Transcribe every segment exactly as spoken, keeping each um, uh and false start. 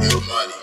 Yo, money.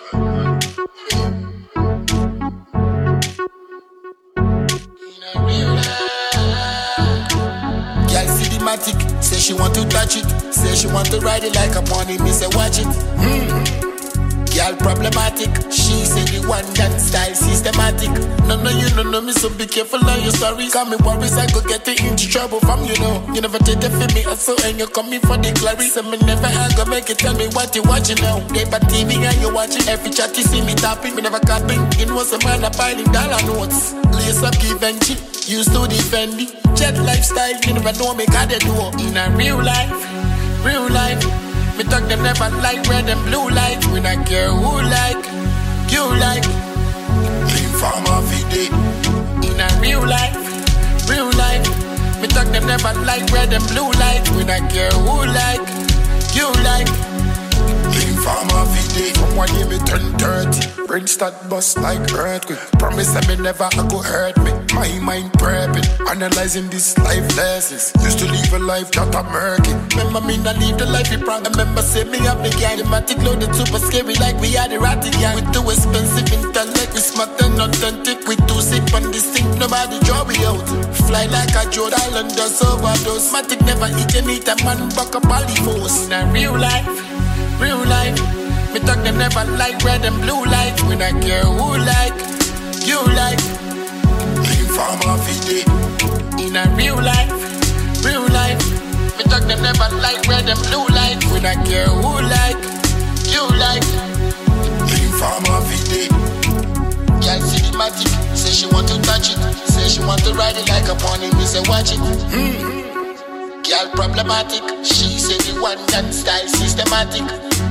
Girl see the matic, say she want to touch it, say she want to ride it like a pony, me say watch it. Mm. Girl problematic, she say the one that style systematic. No, no, you don't know me, so be careful on your stories. Call me worries, I go get it into trouble from you know. You never take it for me, also, and you coming for the glory. So me never I go make it, tell me what you watching now. They but T V and you watching, every chat you see me tapping, me never copying. It was a man a piling dollar notes. Lace up, give and cheap, used to defend it. Jet lifestyle, you never know me, got the door. In a real life, real life. Me talk them never like red and blue light. We not care who like, you like. Lean farmer fide. In a real life, real life. Me talk them never like red and blue light. We not care who like, you like. Lean farmer fide. From one year me turn thirty. Brain start bust like earthquake. Promise that me never a go hurt me. My mind prepping, analyzing these life lessons. Used to live a life that I'm murky. Remember me not live the life you proud. Remember say me up the gang. The matic loaded super scary like we are the ratty gang. We too expensive intellect, we smart and authentic. We too sick on this thing, nobody draw me out. Fly like a Jode Islanders overdose. Matic never eat and eat a man buck up all the force. In a real life, real life. Me talk them never like red and blue light. We not care who like, you like. Lean farmer fide. In a real life, real life. Me talk them never like red and blue light. We not care who like, you like. Lean farmer fide. Girl see the matic, say she want to touch it, say she want to ride it like a pony. Me say watch it. Mm. Girl problematic, she say the one that style systematic.